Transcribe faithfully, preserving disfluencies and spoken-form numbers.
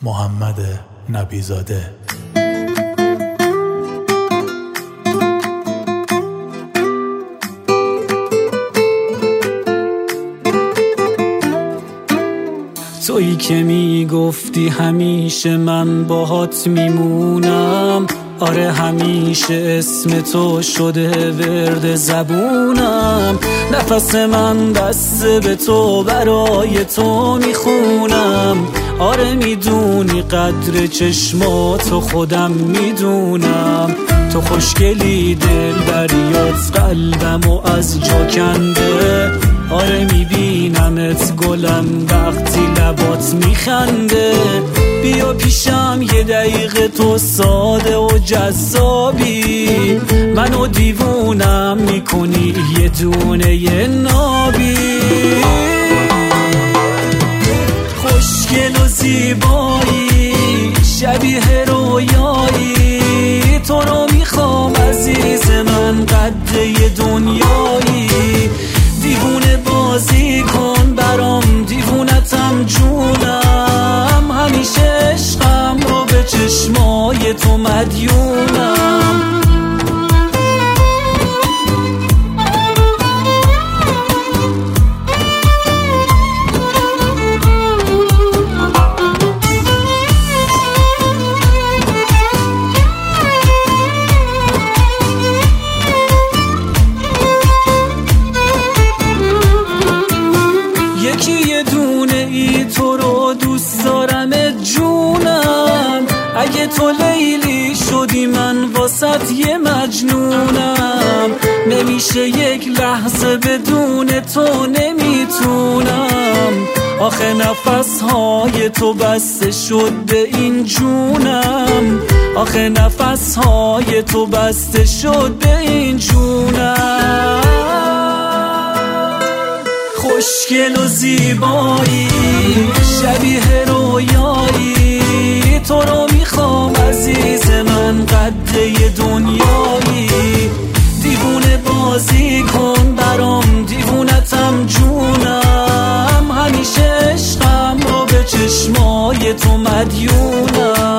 محمد نبیزاده. تویی که میگفتی همیشه من باهات میمونم، آره همیشه اسم تو شده ورد زبونم. نفس من بسته به تو، برای تو میخونم. آره میدونی قدر چشماتو خودم میدونم. تو خوشگلی دل بریات قلبمو از جا کنده. آره میبینمت گلم وقتی لبات میخنده. بیا پیشم یه دقیقه، تو ساده و جذابی. منو دیوونم میکنی یه دونه یه نابی. خوشگل و زیبایی، شبیه رویایی. تو رو میخوام عزیز من، قد یه دنیایی. دیوونه بازی کن برام، دیوونتم جونم. همیشه عشقم رو به چشمای تو مدیونم. یکی یه دونه ای تو رو دوست دارم جونم. اگه تو لیلی شدی من واسط یه مجنونم. نمیشه یک لحظه بدون تو نمیتونم. آخه نفسهای تو بسته شد به این جونم. آخه نفسهای تو بسته شد به این جونم. خوشگل و زیبایی، شبیه رویایی. تو رو میخوام عزیز من، قد یه دنیایی. دیوونه بازی کن برام، دیوونتم جونم. همیشه عشقم رو به چشمای تو مدیونم.